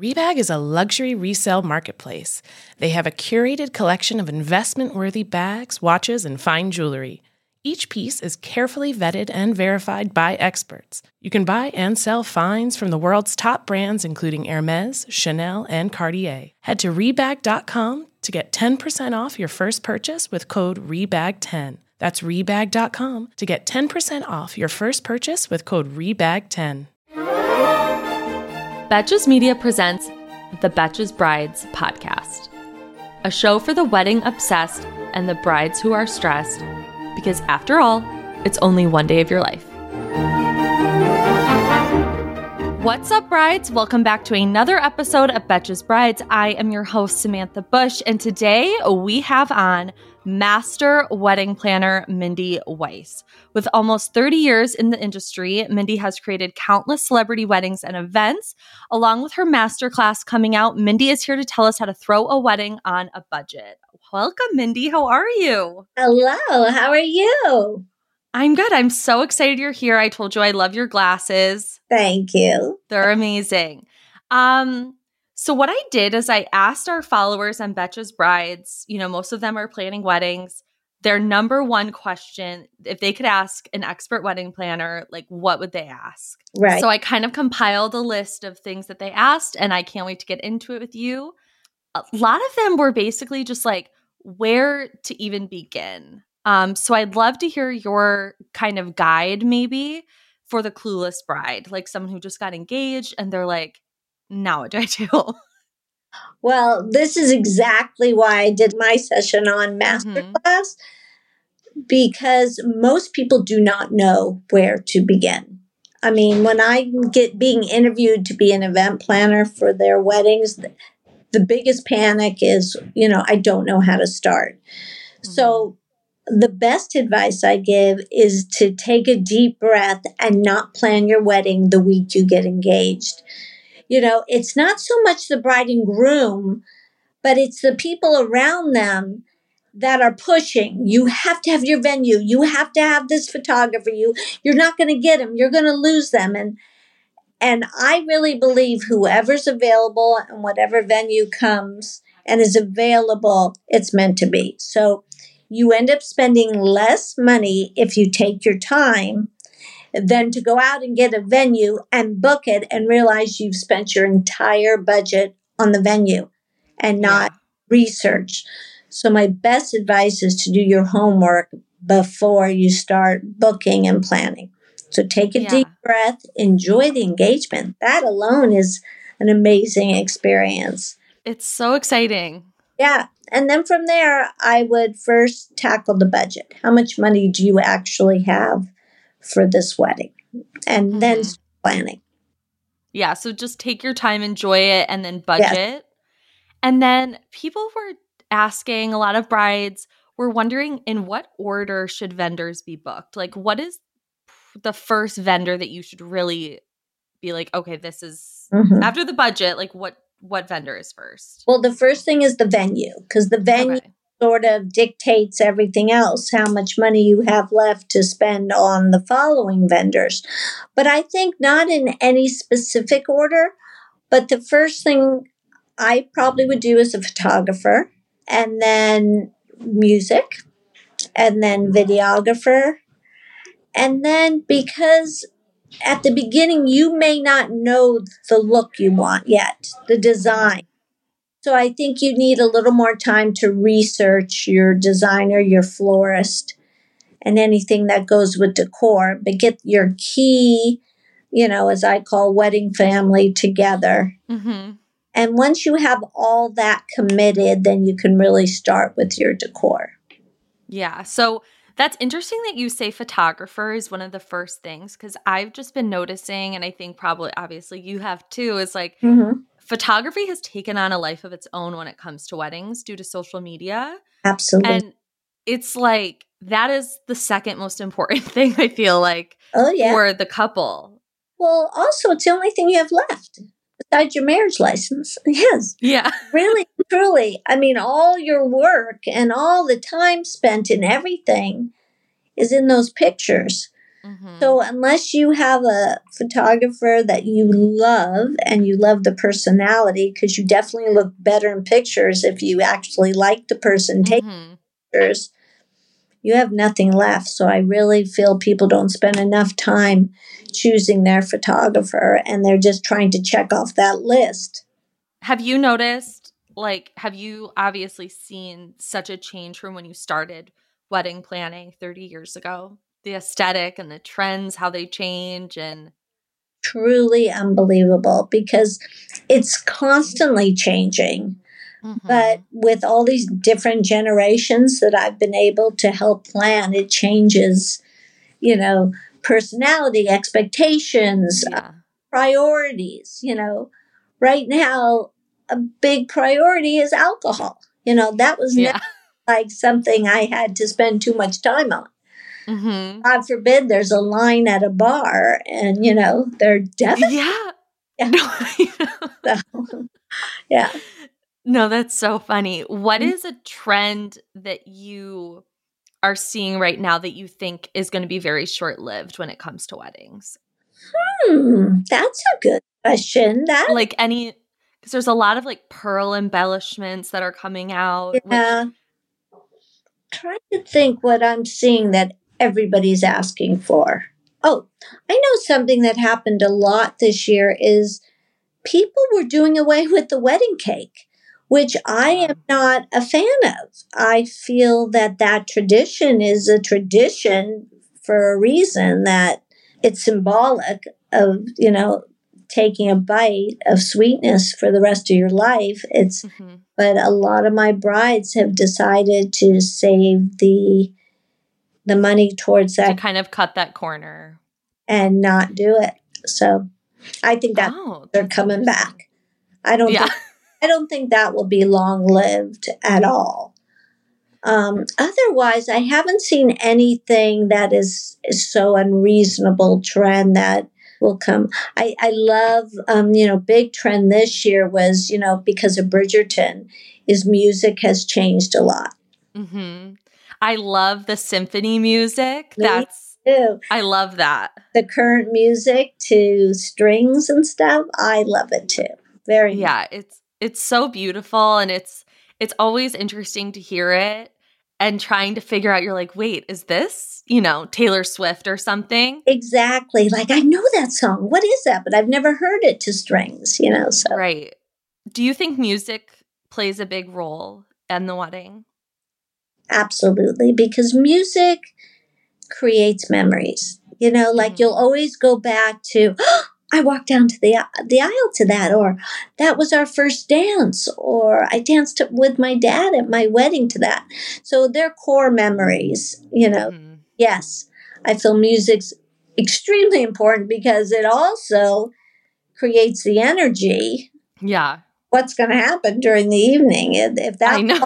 Rebag is a luxury resale marketplace. They have a curated collection of investment-worthy bags, watches, and fine jewelry. Each piece is carefully vetted and verified by experts. You can buy and sell finds from the world's top brands, including Hermes, Chanel, and Cartier. Head to Rebag.com to get 10% off your first purchase with code REBAG10. That's Rebag.com to get 10% off your first purchase with code REBAG10. Betches Media presents the Betches Brides podcast, a show for the wedding obsessed and the brides who are stressed, because after all, it's only one day of your life. What's up, brides? Welcome back to another episode of Betches Brides. I am your host, Samantha Bush, and today we have on master wedding planner Mindy Weiss. With almost 30 years in the industry, Mindy has created countless celebrity weddings and events. Along with her masterclass coming out, Mindy is here to tell us how to throw a wedding on a budget. Welcome, Mindy. How are you? Hello. How are you? I'm good. I'm so excited you're here. I told you I love your glasses. Thank you. They're amazing. So what I did is I asked our followers on Betches Brides, most of them are planning weddings, their number one question, if they could ask an expert wedding planner, what would they ask? Right. So I kind of compiled a list of things that they asked, and I can't wait to get into it with you. A lot of them were basically just where to even begin. So I'd love to hear your kind of guide maybe for the clueless bride, someone who just got engaged and they're like, now what do I do? Well, this is exactly why I did my session on Masterclass, because most people do not know where to begin. I mean, when I get being interviewed to be an event planner for their weddings, the biggest panic is, I don't know how to start. So the best advice I give is to take a deep breath and not plan your wedding the week you get engaged. It's not so much the bride and groom, but it's the people around them that are pushing. You have to have your venue. You have to have this photographer. You're not going to get them. You're going to lose them. And I really believe whoever's available and whatever venue comes and is available, it's meant to be. So you end up spending less money if you take your time than to go out and get a venue and book it and realize you've spent your entire budget on the venue and not research. So my best advice is to do your homework before you start booking and planning. So take a deep breath, enjoy the engagement. That alone is an amazing experience. It's so exciting. Yeah. And then from there, I would first tackle the budget. How much money do you actually have for this wedding? And then planning. Yeah. So just take your time, enjoy it, and then budget. Yes. And then people were asking, a lot of brides were wondering, in what order should vendors be booked? What is the first vendor that you should really be okay, this is after the budget, what vendor is first? Well, the first thing is the venue, because the venue sort of dictates everything else, how much money you have left to spend on the following vendors. But I think not in any specific order, but the first thing I probably would do is a photographer, and then music, and then videographer. And then, because at the beginning, you may not know the look you want yet, the design. So I think you need a little more time to research your designer, your florist, and anything that goes with decor. But get your key, as I call wedding family, together. And once you have all that committed, then you can really start with your decor. Yeah. So that's interesting that you say photographer is one of the first things, because I've just been noticing, and I think probably obviously you have too, is photography has taken on a life of its own when it comes to weddings due to social media. Absolutely. And it's that is the second most important thing, I feel for the couple. Well, also, it's the only thing you have left besides your marriage license. Yes. Yeah. Really, truly. I mean, all your work and all the time spent in everything is in those pictures. So unless you have a photographer that you love and you love the personality, because you definitely look better in pictures if you actually like the person taking pictures, you have nothing left. So I really feel people don't spend enough time choosing their photographer, and they're just trying to check off that list. Have you noticed, have you obviously seen such a change from when you started wedding planning 30 years ago? The aesthetic and the trends, how they change, and truly unbelievable because it's constantly changing. But with all these different generations that I've been able to help plan, it changes, personality, expectations, priorities. Right now, a big priority is alcohol. That was never like something I had to spend too much time on. God forbid there's a line at a bar and, they're definitely. Yeah. No, that's so funny. What is a trend that you are seeing right now that you think is going to be very short-lived when it comes to weddings? That's a good question. Because there's a lot of pearl embellishments that are coming out. Yeah. Trying to think what I'm seeing that everybody's asking for. Oh, I know something that happened a lot this year is people were doing away with the wedding cake, which I am not a fan of. I feel that tradition is a tradition for a reason, that it's symbolic of, taking a bite of sweetness for the rest of your life. But a lot of my brides have decided to save the money towards that. To kind of cut that corner. And not do it. So I think that they're coming back. I don't think that will be long-lived at all. Otherwise, I haven't seen anything that is so unreasonable trend that will come. I love, big trend this year was, because of Bridgerton, is music has changed a lot. I love the symphony music. I love that. The current music to strings and stuff, I love it too. Very much. It's so beautiful, and it's always interesting to hear it and trying to figure out, you're like, wait, is this, Taylor Swift or something? Exactly. I know that song. What is that? But I've never heard it to strings, so. Right. Do you think music plays a big role in the wedding? Absolutely, because music creates memories. You'll always go back to, I walked down to the aisle to that, or that was our first dance, or I danced with my dad at my wedding to that. So they're core memories, Yes, I feel music's extremely important because it also creates the energy. Yeah. What's going to happen during the evening? If that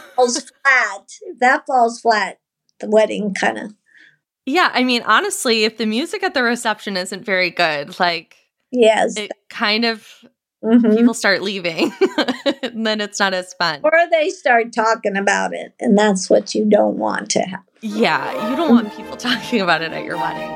falls flat, the wedding kind of. Yeah, I mean, honestly, if the music at the reception isn't very good, yes, it kind of people start leaving, and then it's not as fun. Or they start talking about it, and that's what you don't want to have. Yeah, you don't want people talking about it at your wedding.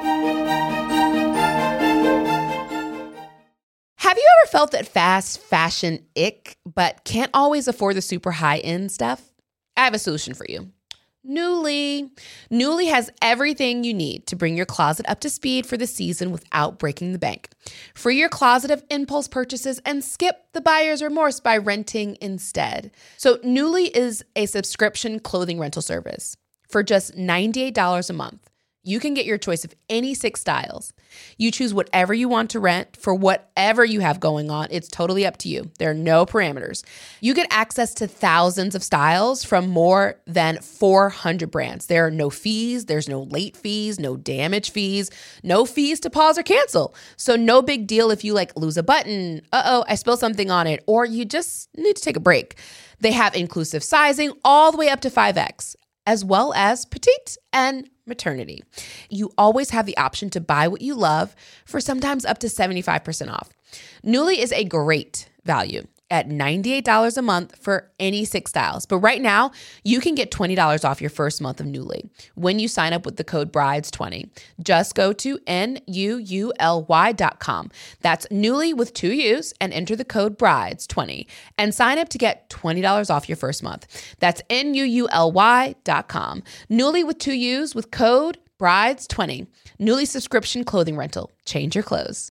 Have you ever felt that fast fashion ick, but can't always afford the super high-end stuff? I have a solution for you. Nuuly. Nuuly has everything you need to bring your closet up to speed for the season without breaking the bank. Free your closet of impulse purchases and skip the buyer's remorse by renting instead. So Nuuly is a subscription clothing rental service. For just $98 a month, you can get your choice of any 6 styles. You choose whatever you want to rent for whatever you have going on. It's totally up to you. There are no parameters. You get access to thousands of styles from more than 400 brands. There are no fees. There's no late fees, no damage fees, no fees to pause or cancel. So no big deal if you lose a button. I spilled something on it, or you just need to take a break. They have inclusive sizing all the way up to 5X. As well as petite and maternity. You always have the option to buy what you love for sometimes up to 75% off. Nuuly is a great value. at $98 a month for any 6 styles. But right now, you can get $20 off your first month of Nuuly when you sign up with the code BRIDES20. Just go to NUULY.com. That's Nuuly with 2 U's and enter the code BRIDES20 and sign up to get $20 off your first month. That's NUULY.com. Nuuly with 2 U's with code BRIDES20. Nuuly subscription clothing rental. Change your clothes.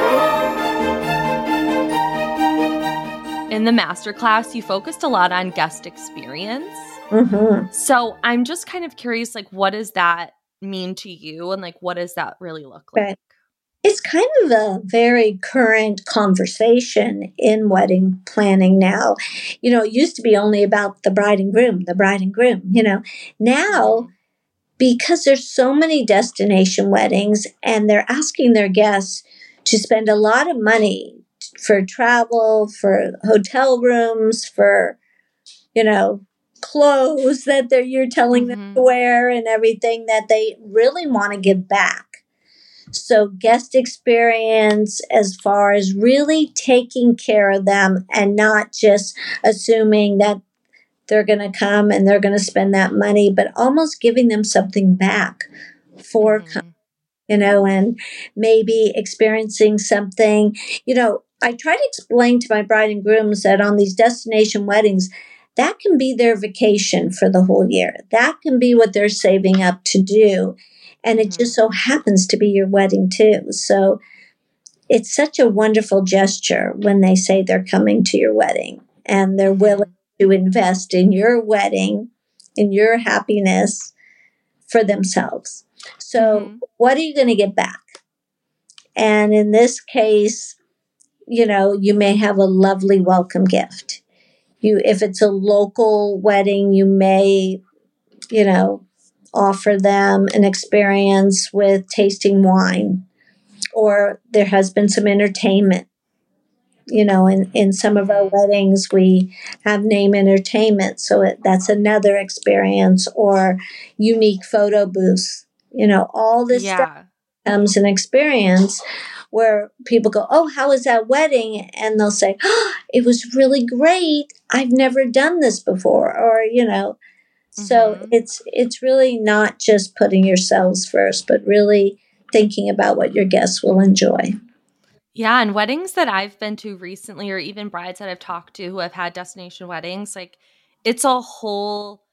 In the masterclass, you focused a lot on guest experience. So I'm just kind of curious, like, what does that mean to you? And like, what does that really look like? Right. It's kind of a very current conversation in wedding planning now. It used to be only about the bride and groom, Now, because there's so many destination weddings and they're asking their guests to spend a lot of money for travel, for hotel rooms, for, clothes that you're telling them to wear and everything, that they really want to give back. So guest experience, as far as really taking care of them and not just assuming that they're going to come and they're going to spend that money, but almost giving them something back for coming, and maybe experiencing something. I try to explain to my bride and grooms that on these destination weddings, that can be their vacation for the whole year. That can be what they're saving up to do. And it just so happens to be your wedding too. So it's such a wonderful gesture when they say they're coming to your wedding and they're willing to invest in your wedding, in your happiness for themselves. So what are you going to get back? And in this case, you may have a lovely welcome gift. If it's a local wedding, you may, offer them an experience with tasting wine, or there has been some entertainment. In some of our weddings, we have name entertainment. So that's another experience, or unique photo booths. All this stuff becomes an experience where people go, "Oh, how was that wedding?" And they'll say, "Oh, it was really great. I've never done this before." Or, so it's really not just putting yourselves first, but really thinking about what your guests will enjoy. Yeah, and weddings that I've been to recently, or even brides that I've talked to who have had destination weddings, like, it's a whole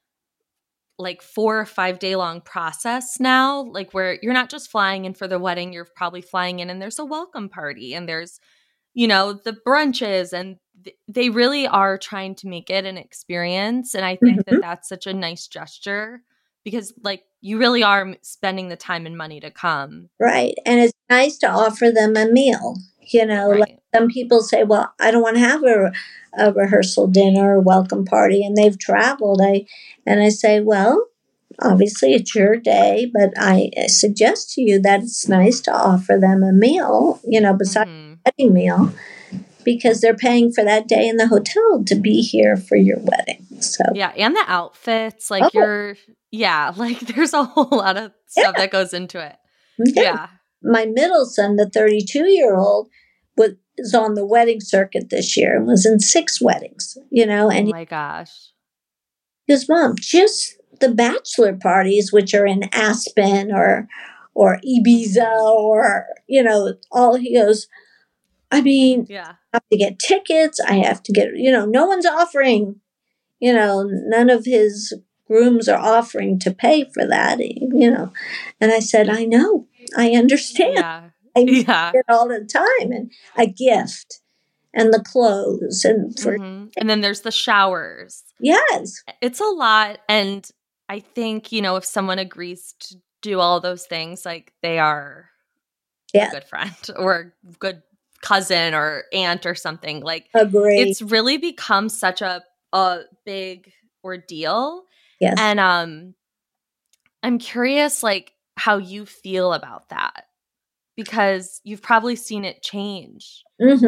4 or 5 day long process now, where you're not just flying in for the wedding, you're probably flying in and there's a welcome party and there's, the brunches, and they really are trying to make it an experience. And I think that that's such a nice gesture because you really are spending the time and money to come. Right. And it's nice to offer them a meal. Like some people say, "Well, I don't want to have a rehearsal dinner or welcome party," and they've traveled. And I say, well, obviously it's your day, but I suggest to you that it's nice to offer them a meal, besides the wedding meal, because they're paying for that day in the hotel to be here for your wedding. So yeah, and the outfits, there's a whole lot of stuff that goes into it. Yeah. My middle son, the 32-year-old, was on the wedding circuit this year and was in 6 weddings, and oh my gosh. He goes, "Mom, just the bachelor parties, which are in Aspen or Ibiza or, all," he goes, "I mean, I have to get tickets. I have to get, no one's offering, none of his grooms are offering to pay for that, And I said, "I know, I understand. Yeah. I see it all the time." And a gift and the clothes and and then there's the showers. Yes. It's a lot. And I think, if someone agrees to do all those things, they are a good friend or a good cousin or aunt or something. Agree. It's really become such a big ordeal. Yes. And I'm curious, how you feel about that, because you've probably seen it change.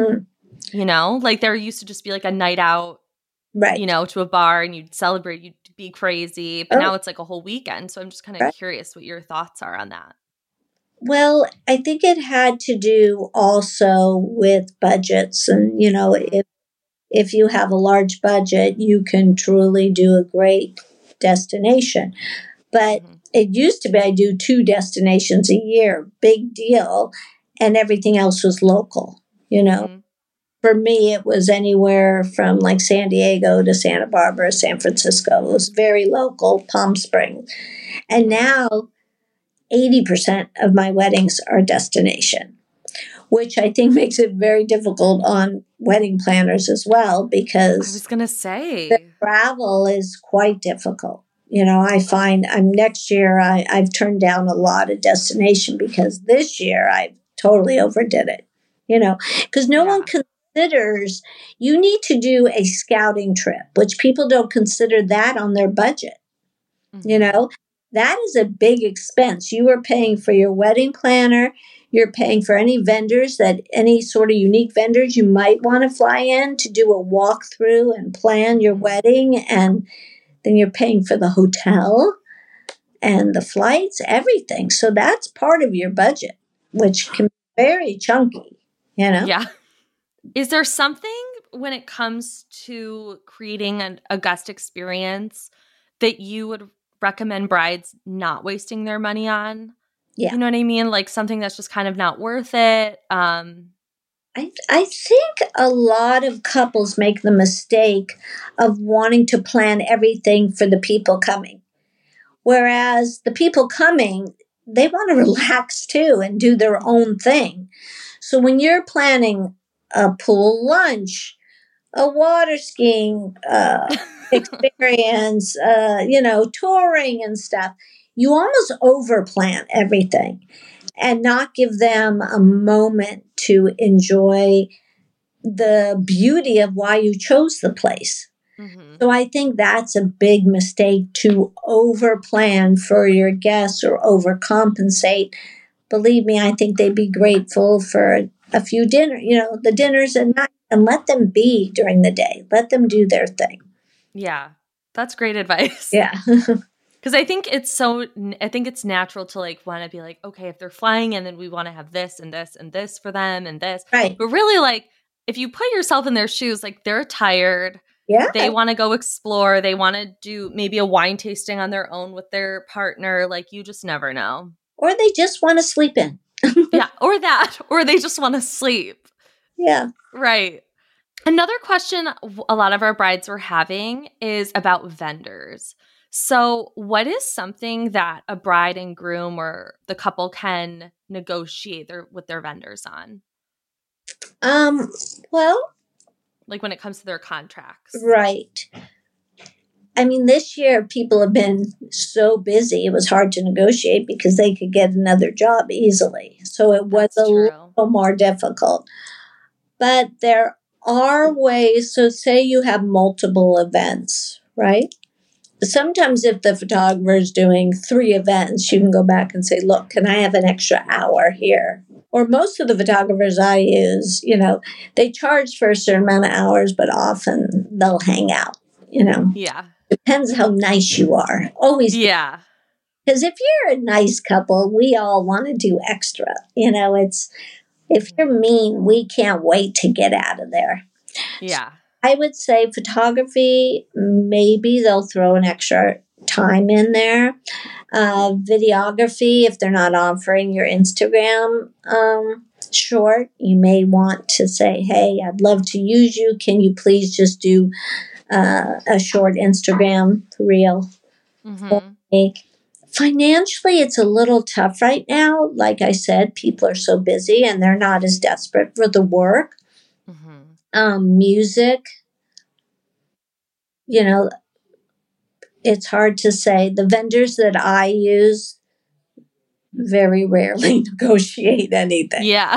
There used to just be a night out, right? To a bar and you'd celebrate, you'd be crazy, but now it's a whole weekend. So I'm just kind of curious what your thoughts are on that. Well, I think it had to do also with budgets, and if you have a large budget, you can truly do a great destination. But it used to be I do 2 destinations a year, big deal, and everything else was local, you know. For me, it was anywhere from like San Diego to Santa Barbara, San Francisco. It was very local, Palm Springs. And now 80% of my weddings are destination, which I think makes it very difficult on wedding planners as well, because I was going to say the travel is quite difficult. You know, I find next year I've turned down a lot of destination because this year I totally overdid it, you know, because no one considers you need to do a scouting trip, which people don't consider that on their budget. You know, that is a big expense. You are paying for your wedding planner. You're paying for any vendors any sort of unique vendors you might want to fly in to do a walkthrough and plan your wedding. And then you're paying for the hotel and the flights, everything. So that's part of your budget, which can be very chunky, you know? Yeah. Is there something when it comes to creating a guest experience that you would recommend brides not wasting their money on? Yeah. You know what I mean? Like something that's just kind of not worth it. I think a lot of couples make the mistake of wanting to plan everything for the people coming. Whereas the people coming, they want to relax too and do their own thing. So when you're planning a pool lunch, a water skiing experience, touring and stuff, you almost overplan everything and not give them a moment to enjoy the beauty of why you chose the place. So I think that's a big mistake, to overplan for your guests or overcompensate. Believe me, I think they'd be grateful for a few the dinners at night, and let them be during the day. Let them do their thing. Yeah, that's great advice. Yeah. Because I think it's natural to like want to be like, okay, if they're flying in, then we want to have this and this and this for them and this. Right. But really, like, if you put yourself in their shoes, like they're tired. Yeah. They want to go explore. They want to do maybe a wine tasting on their own with their partner. Like, you just never know. Or they just want to sleep in. Yeah. Or that. Or they just want to sleep. Yeah. Right. Another question a lot of our brides were having is about vendors. So what is something that a bride and groom or the couple can negotiate with their vendors on? Well, like when it comes to their contracts. Right. I mean, this year people have been so busy, it was hard to negotiate because they could get another job easily. So it was a little more difficult. But there are ways. So say you have multiple events, right? Sometimes if the photographer is doing 3 events, you can go back and say, look, can I have an extra hour here? Or most of the photographers I use, they charge for a certain amount of hours, but often they'll hang out, Yeah. Depends how nice you are. Always. Yeah. Because if you're a nice couple, we all want to do extra. If you're mean, we can't wait to get out of there. Yeah. I would say photography, maybe they'll throw an extra time in there. Videography, if they're not offering your Instagram short, you may want to say, hey, I'd love to use you. Can you please just do a short Instagram reel for me? Financially, it's a little tough right now. Like I said, people are so busy and they're not as desperate for the work. Music, it's hard to say. The vendors that I use very rarely negotiate anything. Yeah.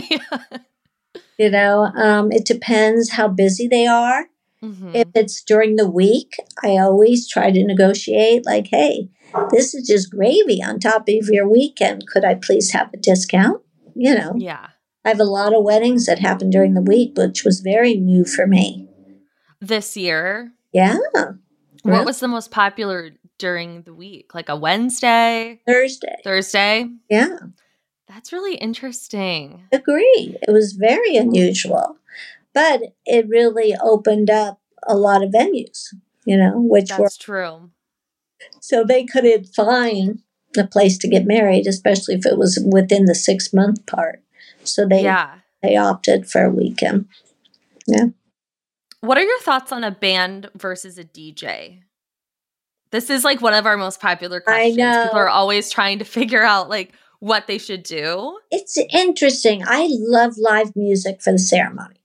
It depends how busy they are. If it's during the week, I always try to negotiate like, hey, this is just gravy on top of your weekend. Could I please have a discount? Yeah. I have a lot of weddings that happen during the week, which was very new for me. This year? Yeah. What was the most popular during the week? Like a Wednesday? Thursday? Yeah. That's really interesting. Agree. It was very unusual. But it really opened up a lot of venues, That's true. So they couldn't find a place to get married, especially if it was within the 6-month part. So they opted for a weekend. Yeah. What are your thoughts on a band versus a DJ? This is like one of our most popular questions. I know. People are always trying to figure out like what they should do. It's interesting. I love live music for the ceremony.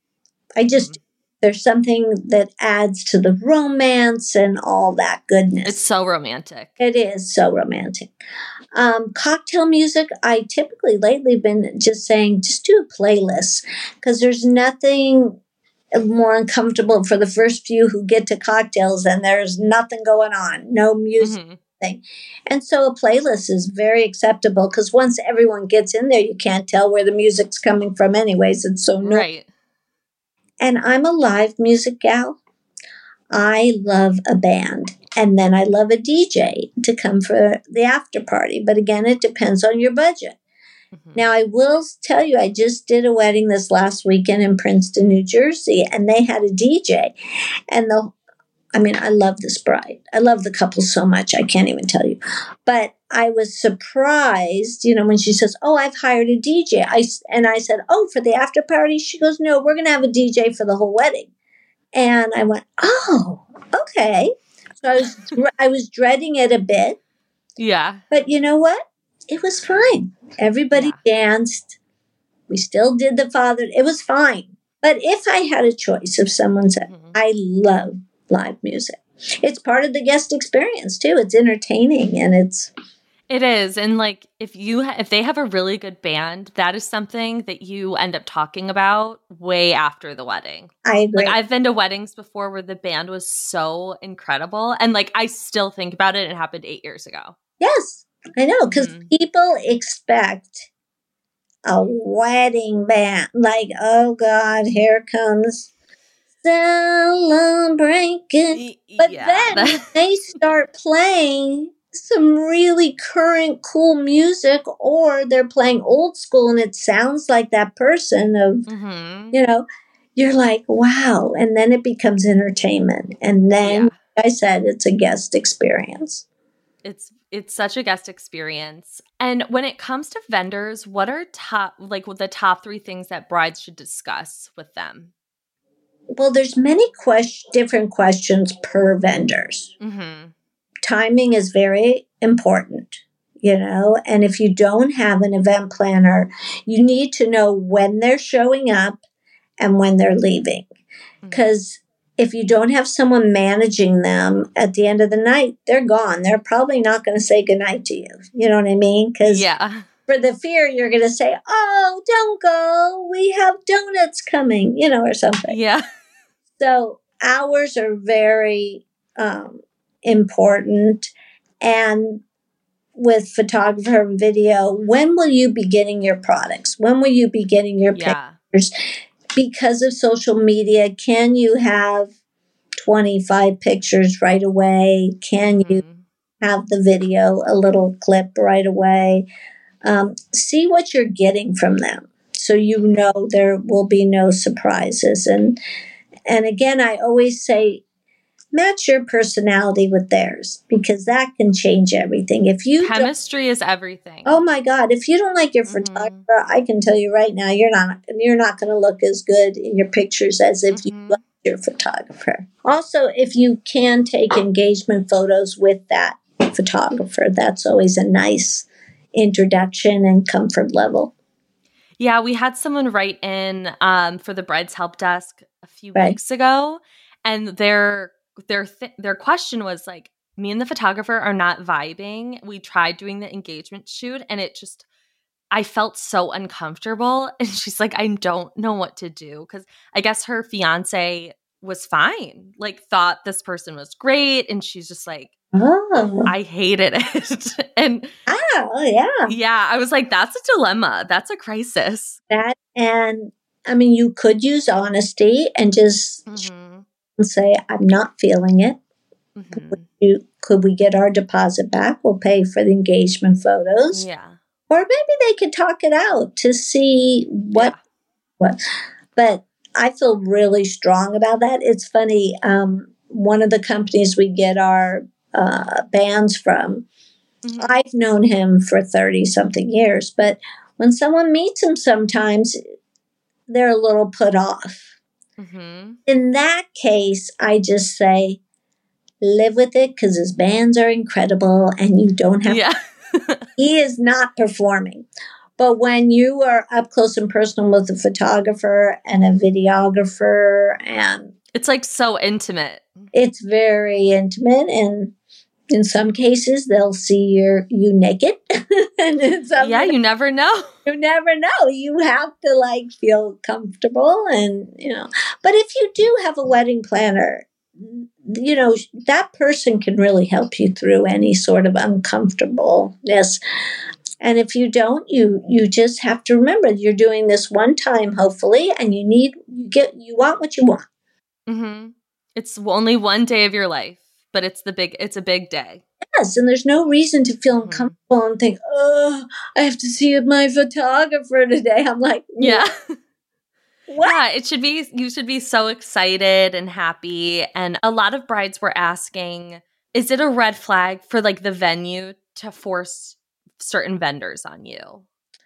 There's something that adds to the romance and all that goodness. It's so romantic. It is so romantic. Cocktail music, I typically lately been just saying, just do a playlist, because there's nothing more uncomfortable for the first few who get to cocktails and there's nothing going on, no music thing. And so a playlist is very acceptable, because once everyone gets in there, you can't tell where the music's coming from anyways. It's so noisy. Right. And I'm a live music gal. I love a band. And then I love a DJ to come for the after party. But again, it depends on your budget. Now, I will tell you, I just did a wedding this last weekend in Princeton, New Jersey, and they had a DJ. And I love this bride. I love the couple so much, I can't even tell you. But I was surprised, when she says, "Oh, I've hired a DJ." I said, "Oh, for the after party?" She goes, "No, we're going to have a DJ for the whole wedding." And I went, "Oh, okay." So I was dreading it a bit. Yeah. But you know what? It was fine. Everybody danced. We still did the father. It was fine. But if I had a choice, if someone said, I love live music, it's part of the guest experience too. It's entertaining, and it is. And like, if they have a really good band, that is something that you end up talking about way after the wedding. I agree. Like, I've been to weddings before where the band was so incredible. And like, I still think about it. It happened 8 years ago. Yes, I know. Because people expect a wedding band. Like, oh God, here comes celebrating. But then they start playing some really current cool music, or they're playing old school and it sounds like that person you're like, wow. And then it becomes entertainment. And then, like I said, it's a guest experience. It's such a guest experience. And when it comes to vendors, what are the top 3 things that brides should discuss with them? Well, there's many different questions per vendors. Timing is very important, and if you don't have an event planner, you need to know when they're showing up and when they're leaving. Because if you don't have someone managing them, at the end of the night, they're gone. They're probably not going to say goodnight to you. You know what I mean? Because for the fear, you're going to say, "Oh, don't go. We have donuts coming," or something. Yeah. So hours are very important. And with photographer and video, when will you be getting your products? When will you be getting your pictures? Because of social media, can you have 25 pictures right away? Can you have the video, a little clip right away? See what you're getting from them, so there will be no surprises. And again, I always say, match your personality with theirs, because that can change everything. Chemistry is everything. Oh my God. If you don't like your photographer, I can tell you right now, you're not going to look as good in your pictures as if you like your photographer. Also, if you can take engagement photos with that photographer, that's always a nice introduction and comfort level. Yeah, we had someone write in for the Brides Help Desk a few weeks ago, and their question was like, me and the photographer are not vibing. We tried doing the engagement shoot, and I felt so uncomfortable. And she's like, I don't know what to do, because I guess her fiance was fine, like thought this person was great, and she's just like, I hated it. And I was like, that's a dilemma. That's a crisis. You could use honesty and just say, I'm not feeling it. Could we get our deposit back? We'll pay for the engagement photos. Yeah. Or maybe they could talk it out to see what. But I feel really strong about that. It's funny. One of the companies we get our bands from, I've known him for 30 something years, but when someone meets him, sometimes they're a little put off. In that case, I just say, live with it because his bands are incredible and you don't have he is not performing. But when you are up close and personal with a photographer and a videographer, and it's like so intimate. It's very intimate, and in some cases they'll see you naked. And you never know. You never know. You have to like feel comfortable, and But if you do have a wedding planner, that person can really help you through any sort of uncomfortableness. And if you don't, you just have to remember you're doing this one time, hopefully, and you want what you want. It's only one day of your life, but it's a big day. Yes, and there's no reason to feel uncomfortable and think, oh, I have to see my photographer today. I'm like, yeah. What? Yeah, you should be so excited and happy. And a lot of brides were asking, is it a red flag for like the venue to force certain vendors on you?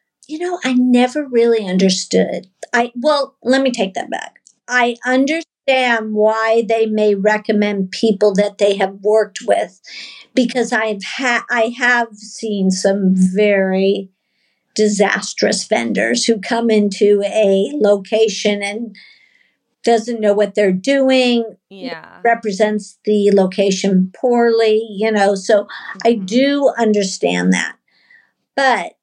I never really understood. Let me take that back. I understand why they may recommend people that they have worked with, because I have seen some very disastrous vendors who come into a location and doesn't know what they're doing. Represents the location poorly, so I do understand that. But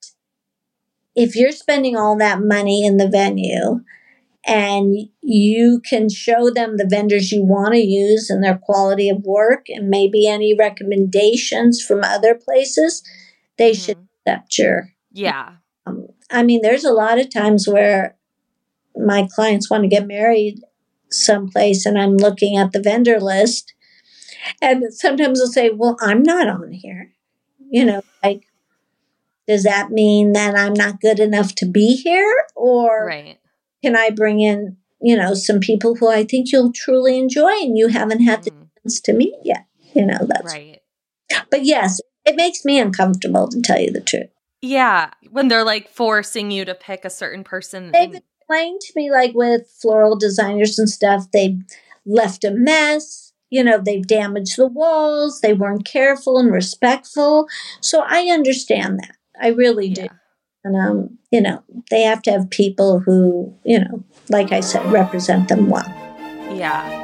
if you're spending all that money in the venue and you can show them the vendors you want to use and their quality of work and maybe any recommendations from other places, they should accept your. Yeah. There's a lot of times where my clients want to get married someplace and I'm looking at the vendor list, and sometimes they'll say, well, I'm not on here. Like, does that mean that I'm not good enough to be here? Or can I bring in, some people who I think you'll truly enjoy and you haven't had the chance to meet yet? That's right. But yes, it makes me uncomfortable, to tell you the truth. Yeah, when they're like forcing you to pick a certain person. They've explained to me, like with floral designers and stuff, they've left a mess. They've damaged the walls. They weren't careful and respectful. So I understand that. I really do. And, they have to have people who, like I said, represent them well. Yeah.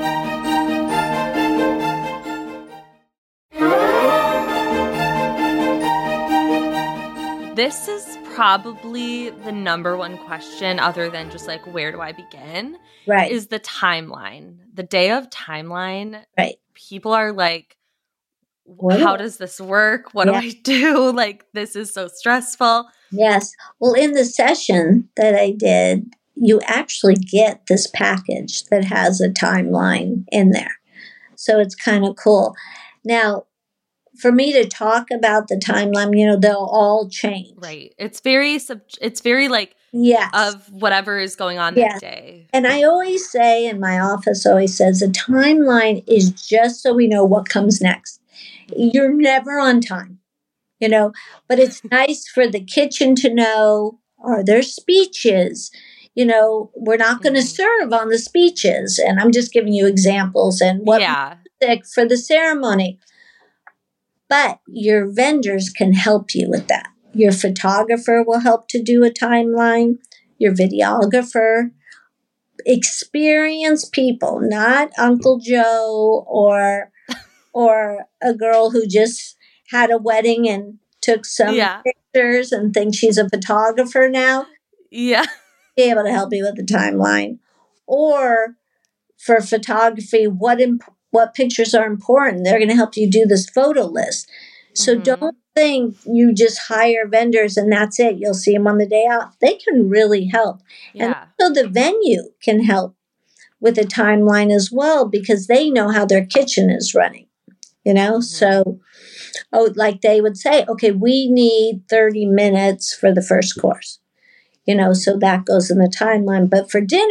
This is probably the number one question, other than just like, where do I begin? Right. Is the timeline. The day of timeline. Right. People are like, how does this work? What do I do? Like, this is so stressful. Yes. Well, in the session that I did, you actually get this package that has a timeline in there. So it's kind of cool. Now, for me to talk about the timeline, they'll all change. Right. It's very like, of whatever is going on that day. And I always say, in my office always says, the timeline is just so we know what comes next. You're never on time, but it's nice for the kitchen to know, are there speeches? We're not going to serve on the speeches. And I'm just giving you examples and what music for the ceremony. But your vendors can help you with that. Your photographer will help to do a timeline. Your videographer, experienced people, not Uncle Joe or a girl who just had a wedding and took some pictures and thinks she's a photographer now. Yeah. Be able to help you with the timeline. Or for photography, what pictures are important. They're going to help you do this photo list. So don't think you just hire vendors and that's it. You'll see them on the day off. They can really help. And so the venue can help with a timeline as well, because they know how their kitchen is running. So, like they would say, okay, we need 30 minutes for the first course, so that goes in the timeline. But for dinner,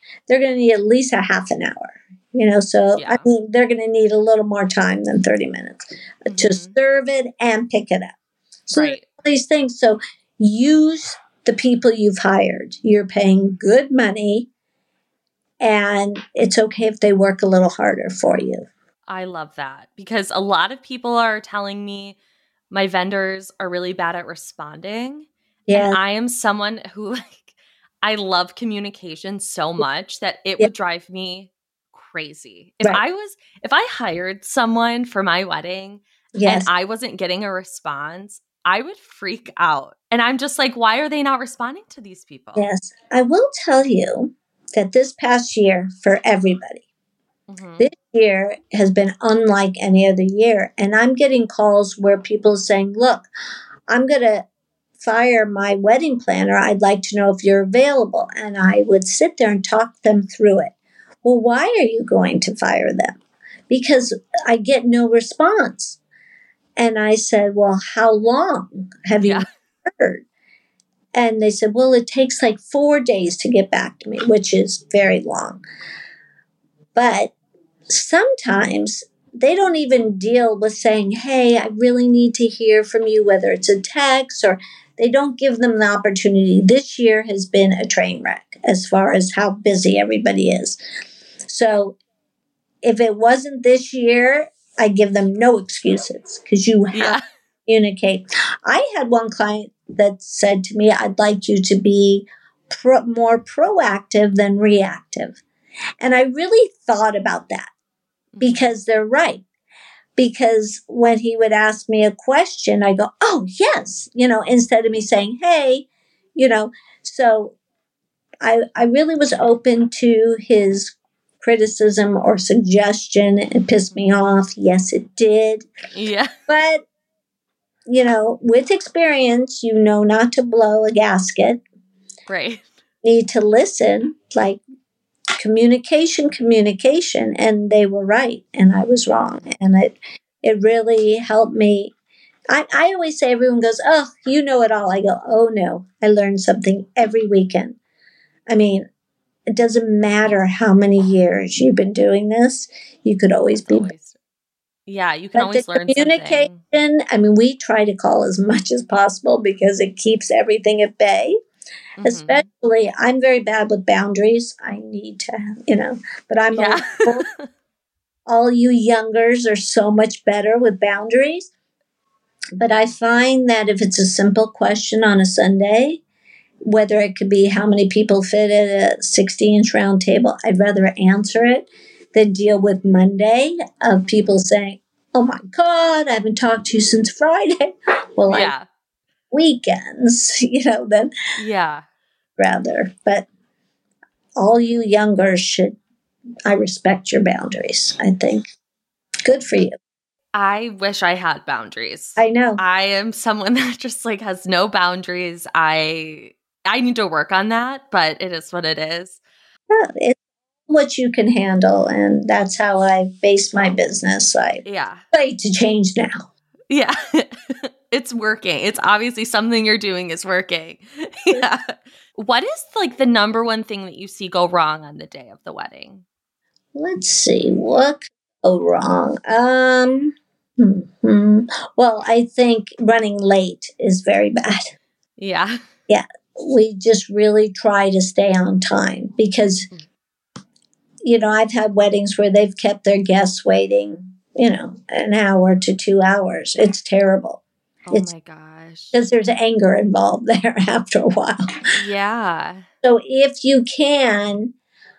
they're going to need at least a half an hour. So Yeah. I mean, they're going to need a little more time than 30 minutes to serve it and pick it up. So Right. these things. So use the people you've hired. You're paying good money, and it's okay if they work a little harder for you. I love that, because a lot of people are telling me my vendors are really bad at responding. Yeah. And I am someone who, I love communication so much that it Yeah. would drive me crazy. If I hired someone for my wedding Yes. and I wasn't getting a response, I would freak out. And I'm just like, why are they not responding to these people? Yes. I will tell you that this past year for everybody, this year has been unlike any other year. And I'm getting calls where people are saying, look, I'm going to fire my wedding planner. I'd like to know if you're available. And I would sit there and talk them through it. Well, why are you going to fire them? Because I get no response. And I said, well, how long have you heard? And they said, well, it takes like 4 days to get back to me, which is very long. But sometimes they don't even deal with saying, hey, I really need to hear from you, whether it's a text or they don't give them the opportunity. This year has been a train wreck as far as how busy everybody is. So if it wasn't this year, I give them no excuses, because you have to communicate. I had one client that said to me, I'd like you to be more proactive than reactive. And I really thought about that, because they're right. Because when he would ask me a question, I go, oh, yes, instead of me saying, hey, so I really was open to his criticism or suggestion. It pissed me off. Yes, it did. Yeah. But, with experience, not to blow a gasket. Right. Need to listen, like communication. And they were right and I was wrong. And it really helped me. I always say, everyone goes, oh, you know it all. I go, oh no, I learn something every weekend. I mean, it doesn't matter how many years you've been doing this. You could always be. Yeah, you can always learn communication, something. I mean, we try to call as much as possible because it keeps everything at bay. Especially, I'm very bad with boundaries. I need to, but I'm all you youngers are so much better with boundaries. But I find that if it's a simple question on a Sunday, whether it could be how many people fit at a 60-inch round table, I'd rather answer it than deal with Monday of people saying, oh my God, I haven't talked to you since Friday. Well, weekends, then rather. But all you younger I respect your boundaries, I think. Good for you. I wish I had boundaries. I know. I am someone that just has no boundaries. I need to work on that, but it is what it is. Yeah, it's what you can handle, and that's how I base my business. I like to change now. Yeah. It's working. It's obviously something you're doing is working. Yeah. What is the number one thing that you see go wrong on the day of the wedding? Let's see. What could go wrong? Well, I think running late is very bad. Yeah. Yeah. We just really try to stay on time because, I've had weddings where they've kept their guests waiting, an hour to 2 hours. It's terrible. Oh my gosh. Because there's anger involved there after a while. Yeah. So if you can,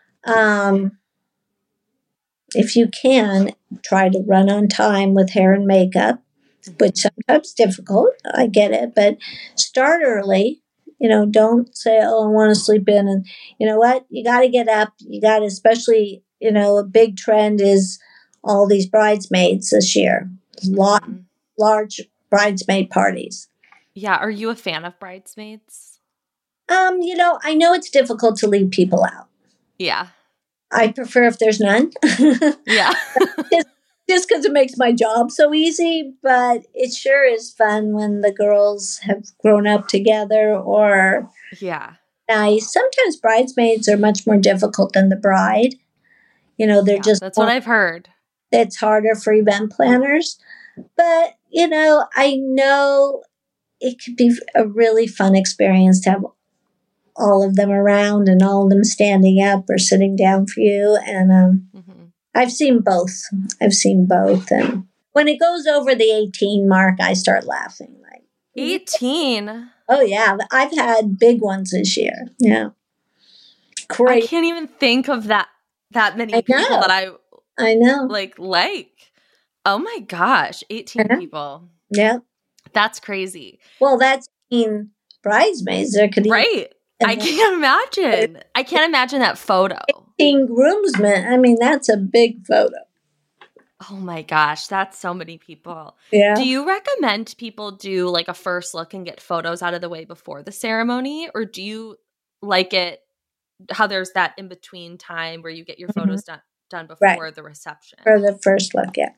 try to run on time with hair and makeup, which sometimes difficult. I get it, but start early. Don't say, oh, I want to sleep in. And you know what? You got to get up. You got to, especially, a big trend is all these bridesmaids this year. Large bridesmaid parties. Yeah. Are you a fan of bridesmaids? I know it's difficult to leave people out. Yeah. I prefer if there's none. Yeah. Just because it makes my job so easy, but it sure is fun when the girls have grown up together or nice. Sometimes bridesmaids are much more difficult than the bride. They're just that's what I've heard. It's harder for event planners. But, I know it could be a really fun experience to have all of them around and all of them standing up or sitting down for you. And I've seen both. And when it goes over the 18 mark, I start laughing. 18? Oh, yeah. I've had big ones this year. Yeah. Great. I can't even think of that many people that I know. Like. Oh my gosh, 18 people. Yeah. That's crazy. Well, that's 18 bridesmaids. There could right. I can't imagine. I can't imagine that photo. 18 groomsmen. I mean, that's a big photo. Oh my gosh, that's so many people. Yeah. Do you recommend people do like a first look and get photos out of the way before the ceremony? Or do you like it how there's that in-between time where you get your photos done before the reception? For the first look, yeah.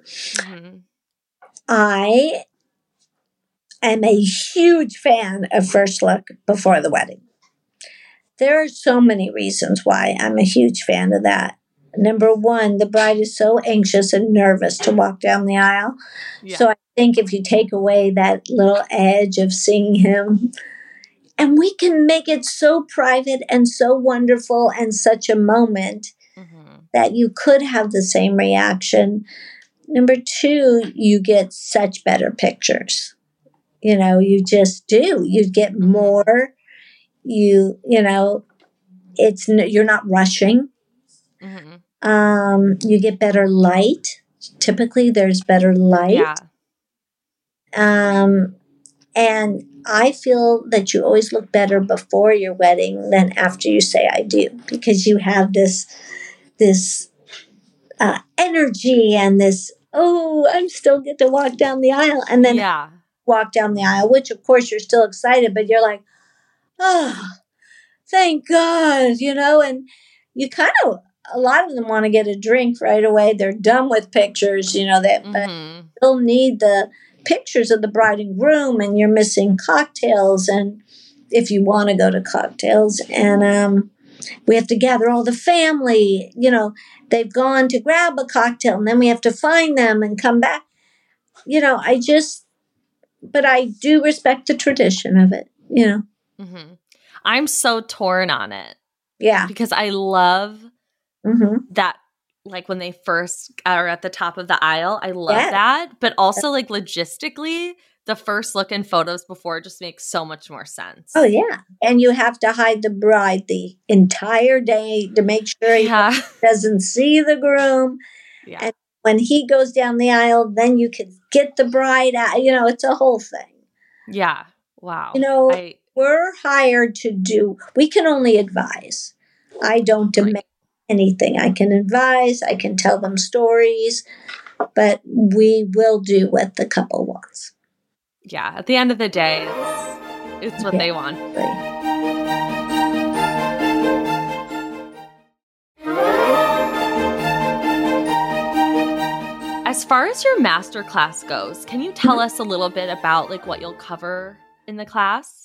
I am a huge fan of first look before the wedding. There are so many reasons why I'm a huge fan of that. Number one, the bride is so anxious and nervous to walk down the aisle. Yeah. So I think if you take away that little edge of seeing him, and we can make it so private and so wonderful and such a moment that you could have the same reaction. Number two, you get such better pictures. You just do. You get more. You're not rushing. You get better light. Typically, there's better light. Yeah. And I feel that you always look better before your wedding than after you say I do, because you have this energy and this, I'm still get to walk down the aisle, and then walk down the aisle, which of course you're still excited, but you're like, thank God, and you kind of, a lot of them want to get a drink right away. They're done with pictures, but still need the pictures of the bride and groom, and you're missing cocktails, and if you want to go to cocktails, and we have to gather all the family, they've gone to grab a cocktail, and then we have to find them and come back. But I do respect the tradition of it, I'm so torn on it. Yeah. Because I love that, like when they first are at the top of the aisle, I love that. But also like logistically, the first look in photos before just makes so much more sense. Oh, yeah. And you have to hide the bride the entire day to make sure he doesn't see the groom. Yeah. And when he goes down the aisle, then you can get the bride out. It's a whole thing. Yeah. Wow. We're hired to do, we can only advise. I don't demand anything. I can advise, I can tell them stories, but we will do what the couple wants. Yeah. At the end of the day, it's what they want. As far as your master class goes, can you tell us a little bit about like what you'll cover in the class?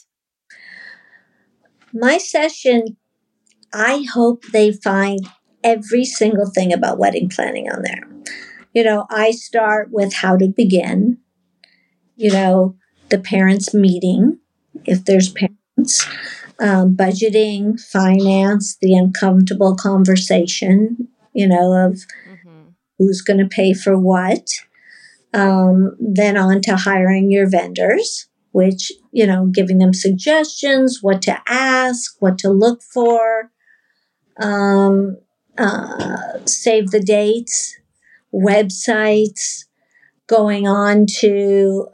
My session, I hope they find every single thing about wedding planning on there. I start with how to begin, the parents meeting, if there's parents, budgeting, finance, the uncomfortable conversation, of who's going to pay for what. Then on to hiring your vendors, which, giving them suggestions, what to ask, what to look for, save the dates, websites, going on to,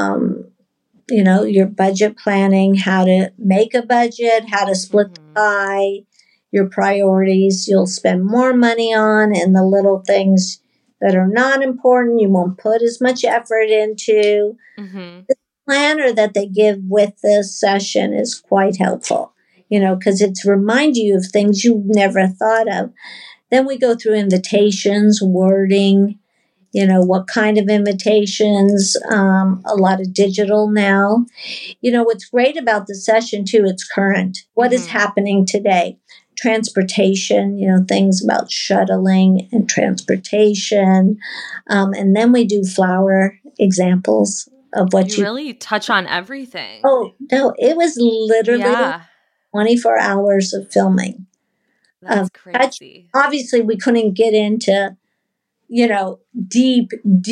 your budget planning, how to make a budget, how to split the pie, your priorities you'll spend more money on, and the little things that are not important you won't put as much effort into. The planner that they give with this session is quite helpful, because it's remind you of things you've never thought of. Then we go through invitations, wording, what kind of invitations, a lot of digital now. What's great about the session too, it's current. What is happening today? Transportation, things about shuttling and transportation. And then we do flower examples of what you really touch on everything. Oh, no, it was literally 24 hours of filming. That's crazy. Obviously, we couldn't get into, deep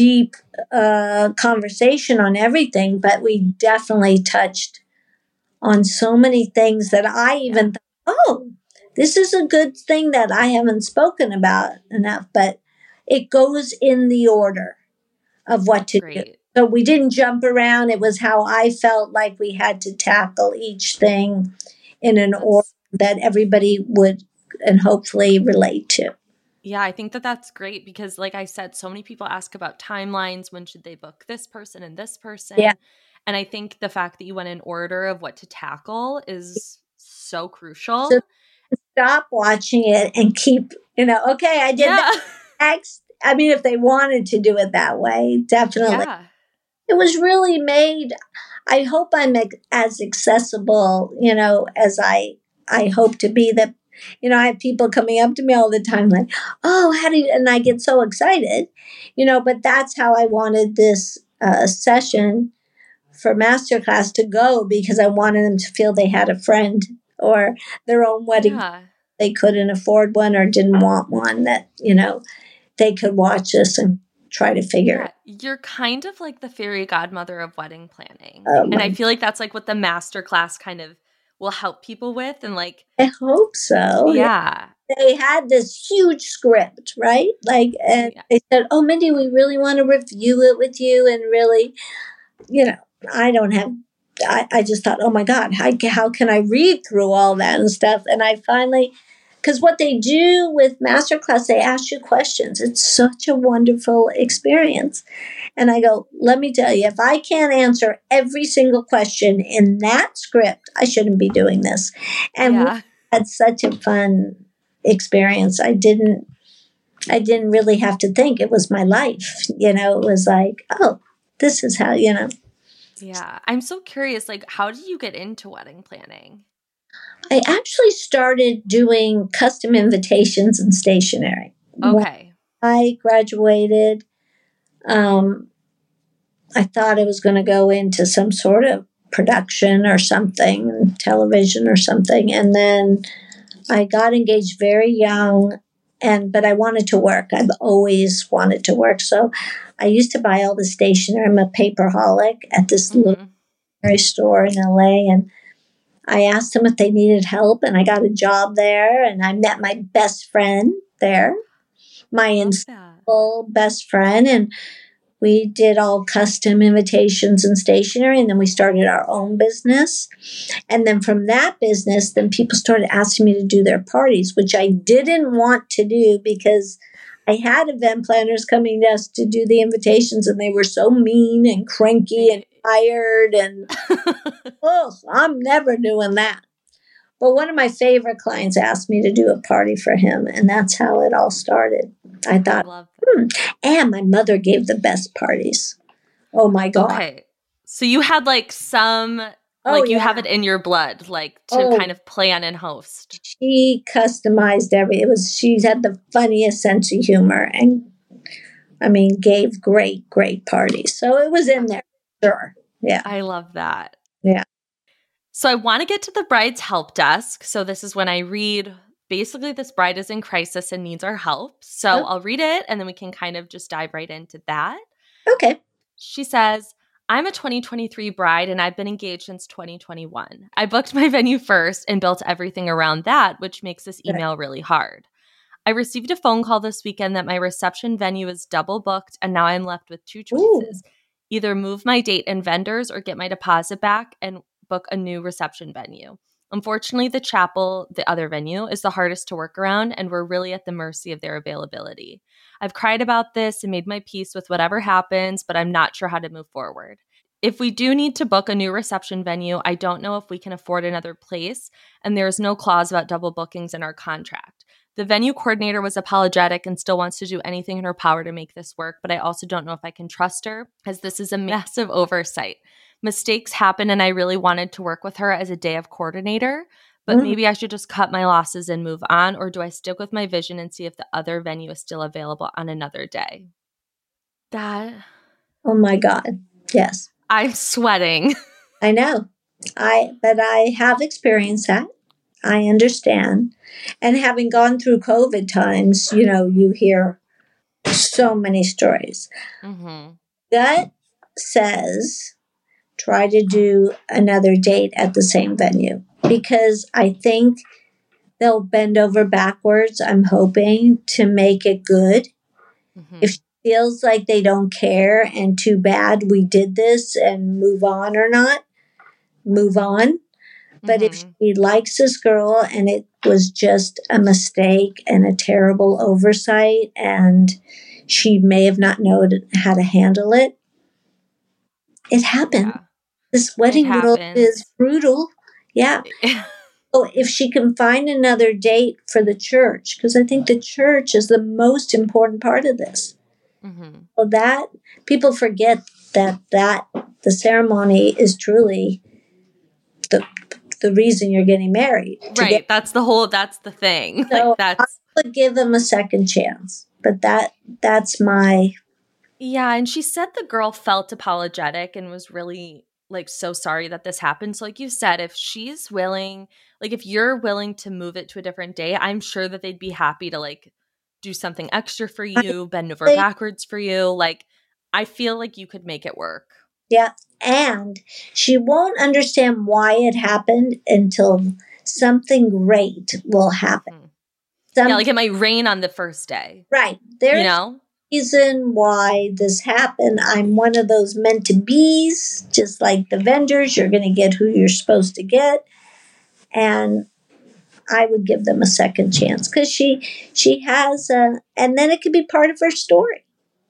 conversation on everything, but we definitely touched on so many things that I even thought, oh, this is a good thing that I haven't spoken about enough, but it goes in the order of what to do. So we didn't jump around. It was how I felt like we had to tackle each thing in an order that everybody would and hopefully relate to. Yeah, I think that's great because, like I said, so many people ask about timelines. When should they book this person and this person? Yeah. And I think the fact that you went in order of what to tackle is so crucial. So stop watching it and keep, okay, I did that next. I mean, if they wanted to do it that way, definitely. Yeah. It was really made, I hope I'm as accessible, as I hope to be. That, I have people coming up to me all the time like, oh, how do you, and I get so excited, but that's how I wanted this session for Masterclass to go, because I wanted them to feel they had a friend or their own wedding. Yeah. They couldn't afford one or didn't want one, that, they could watch this and try to figure it. You're kind of like the fairy godmother of wedding planning. And I feel like that's like what the Masterclass kind of will help people with. And like, I hope so. Yeah. They had this huge script, right? Like, and they said, oh, Mindy, we really want to review it with you. And really, I just thought, oh my God, how can I read through all that and stuff? And I finally, because what they do with Masterclass, they ask you questions. It's such a wonderful experience. And I go, let me tell you, if I can't answer every single question in that script, I shouldn't be doing this. And we had such a fun experience. I didn't really have to think. It was my life. It was like, oh, this is how, Yeah. I'm so curious, like, how did you get into wedding planning? I actually started doing custom invitations and stationery. Okay. When I graduated, I thought I was going to go into some sort of production or something, television or something. And then I got engaged very young, but I wanted to work. I've always wanted to work. So I used to buy all the stationery. I'm a paperholic at this little store in LA. And I asked them if they needed help, and I got a job there, and I met my best friend there, my inseparable best friend, and we did all custom invitations and stationery, and then we started our own business. And then from that business, then people started asking me to do their parties, which I didn't want to do because I had event planners coming to us to do the invitations, and they were so mean and cranky and tired, and I'm never doing that. But one of my favorite clients asked me to do a party for him, and that's how it all started. I thought, and my mother gave the best parties. Oh my God. Okay. So you had like some, you have it in your blood, like to kind of plan and host. She customized she had the funniest sense of humor and, gave great, great parties. So it was in there. Sure. Yeah. I love that. Yeah. So I want to get to the bride's help desk. So this is when I read, basically this bride is in crisis and needs our help. So I'll read it and then we can kind of just dive right into that. Okay. She says, I'm a 2023 bride and I've been engaged since 2021. I booked my venue first and built everything around that, which makes this email really hard. I received a phone call this weekend that my reception venue is double booked and now I'm left with two choices. Either move my date and vendors or get my deposit back and book a new reception venue. Unfortunately, the chapel, the other venue, is the hardest to work around and we're really at the mercy of their availability. I've cried about this and made my peace with whatever happens, but I'm not sure how to move forward. If we do need to book a new reception venue, I don't know if we can afford another place, and there is no clause about double bookings in our contract. The venue coordinator was apologetic and still wants to do anything in her power to make this work, but I also don't know if I can trust her, as this is a massive oversight. Mistakes happen, and I really wanted to work with her as a day of coordinator, but maybe I should just cut my losses and move on, or do I stick with my vision and see if the other venue is still available on another day? That... Oh my God. Yes. I'm sweating. I know. But I have experienced that. I understand. And having gone through COVID times, you hear so many stories. Gut says try to do another date at the same venue, because I think they'll bend over backwards, I'm hoping, to make it good. If she feels like they don't care and too bad we did this and move on or not, move on. But if she likes this girl and it was just a mistake and a terrible oversight and she may have not known how to handle it, it happened. Yeah. This wedding world is brutal. Yeah. So if she can find another date for the church, because I think the church is the most important part of this. Well, that people forget that the ceremony is truly the reason you're getting married. Right. That's the thing. So I would give them a second chance. But that's my... Yeah, and she said the girl felt apologetic and was really so sorry that this happened. So like you said, if she's willing, if you're willing to move it to a different day, I'm sure that they'd be happy to do something extra for you, bend over backwards for you. I feel like you could make it work. Yeah. And she won't understand why it happened until something great will happen. It might rain on the first day. Right. There's a reason why this happened. I'm one of those meant to be's, just like the vendors. You're going to get who you're supposed to get. And I would give them a second chance, because she has and then it could be part of her story.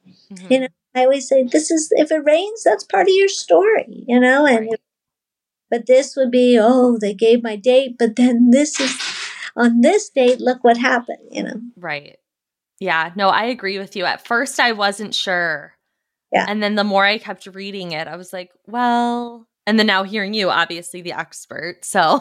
I always say, if it rains, that's part of your story, and but this would be, they gave my date, but then on this date, look what happened, Right. Yeah, no, I agree with you. At first, I wasn't sure. Yeah. And then the more I kept reading it, I was like, well, and then now hearing you, obviously the expert. So,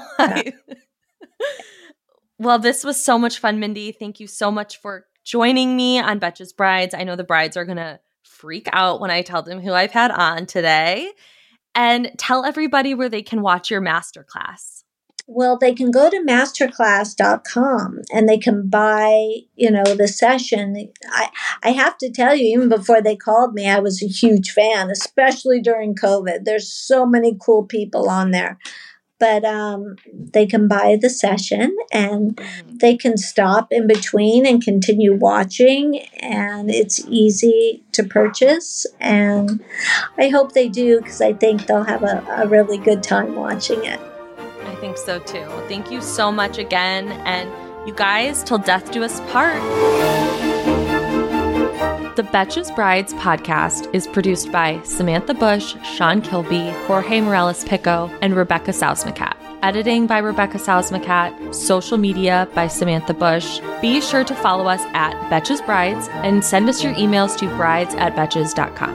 well, this was so much fun, Mindy. Thank you so much for joining me on Betches Brides. I know the brides are going to freak out when I tell them who I've had on today. And tell everybody where they can watch your masterclass. Well, they can go to masterclass.com and they can buy, the session. I have to tell you, even before they called me, I was a huge fan, especially during COVID. There's so many cool people on there. But they can buy the session and they can stop in between and continue watching. And it's easy to purchase. And I hope they do, because I think they'll have a really good time watching it. I think so too. Thank you so much again. And you guys, till death do us part. The Betches Brides podcast is produced by Samantha Bush, Sean Kilby, Jorge Morales-Pico, and Rebecca Sausmacat. Editing by Rebecca Sausmacat. Social media by Samantha Bush. Be sure to follow us at Betches Brides and send us your emails to brides@betches.com.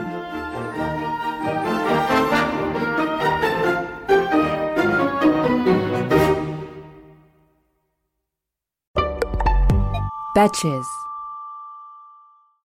Betches.